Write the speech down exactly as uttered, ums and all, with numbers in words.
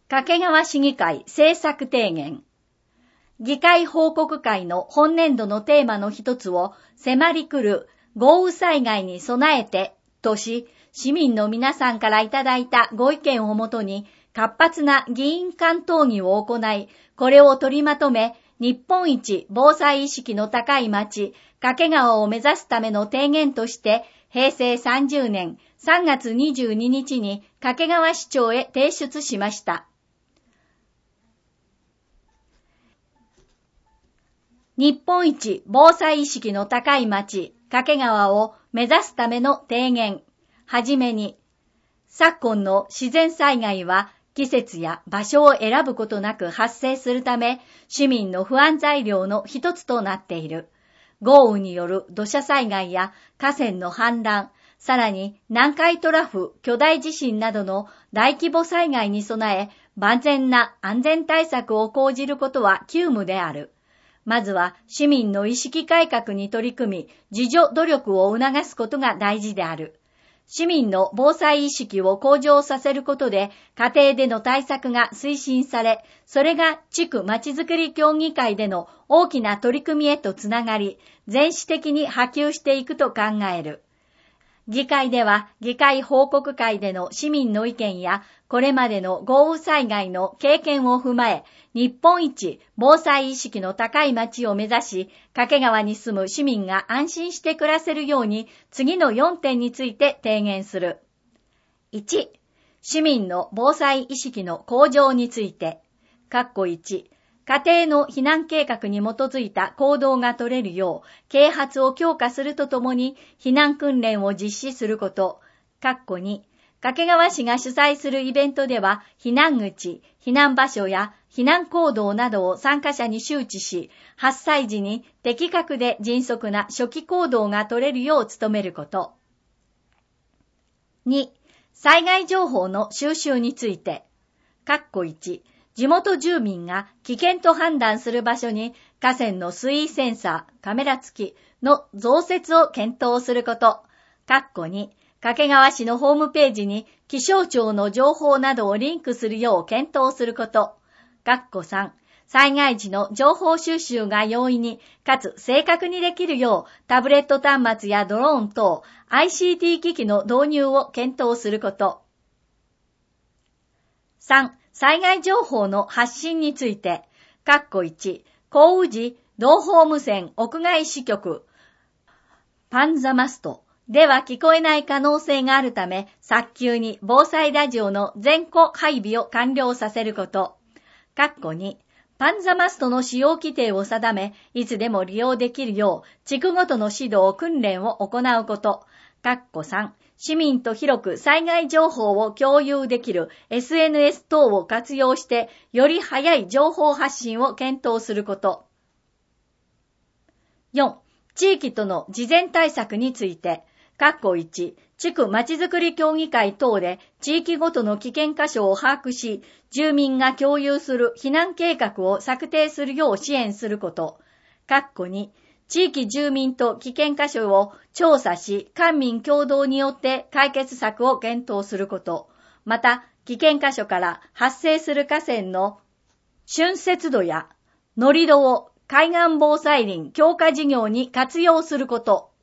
掛川市議会政策提言。議会報告会の本年度のテーマの一つを迫り来る豪雨災害に備えてとし、市民の皆さんからいただいたご意見をもとに活発な議員間討議を行い、これを取りまとめ、日本一防災意識の高い町、掛川を目指すための提言として、へいせいさんじゅうねんさんがつにじゅうににちに掛川市長へ提出しました。日本一防災意識の高い町、掛川を目指すための提言。はじめに、昨今の自然災害は季節や場所を選ぶことなく発生するため、市民の不安材料の一つとなっている。豪雨による土砂災害や河川の氾濫、さらに南海トラフ巨大地震などの大規模災害に備え、万全な安全対策を講じることは急務である。まずは市民の意識改革に取り組み、自助努力を促すことが大事である。市民の防災意識を向上させることで、家庭での対策が推進され、それが地区まちづくり協議会での大きな取り組みへとつながり、全市的に波及していくと考える。議会では、議会報告会での市民の意見や、これまでの豪雨災害の経験を踏まえ、日本一防災意識の高い町を目指し、掛川に住む市民が安心して暮らせるように、次のよんてんについて提言する。いち、市民の防災意識の向上について。括弧いち、家庭の避難計画に基づいた行動が取れるよう、啓発を強化するとともに、避難訓練を実施すること。括弧に、掛川市が主催するイベントでは、避難口、避難場所や避難行動などを参加者に周知し、発災時に的確で迅速な初期行動が取れるよう努めること。に、災害情報の収集について。括弧いち、地元住民が危険と判断する場所に河川の水位センサー、カメラ付きの増設を検討すること。括弧に、掛川市のホームページに気象庁の情報などをリンクするよう検討すること。括弧さん、災害時の情報収集が容易にかつ正確にできるようタブレット端末やドローン等 アイシーティー 機器の導入を検討すること。さん、災害情報の発信について。括弧いち、降雨時、同胞無線屋外支局、パンザマストでは聞こえない可能性があるため、早急に防災ラジオの全戸配備を完了させること。括弧に、パンザマストの使用規定を定め、いつでも利用できるよう、地区ごとの指導、訓練を行うこと。括弧さん、市民と広く災害情報を共有できる エスエヌエス 等を活用して、より早い情報発信を検討すること。よん、地域との事前対策について。括弧いち、地区まちづくり協議会等で地域ごとの危険箇所を把握し、住民が共有する避難計画を策定するよう支援すること。括弧に、地域住民と危険箇所を調査し、官民共同によって解決策を検討すること。また、危険箇所から発生する河川の浚渫度や盛り土を海岸防災林強化事業に活用すること。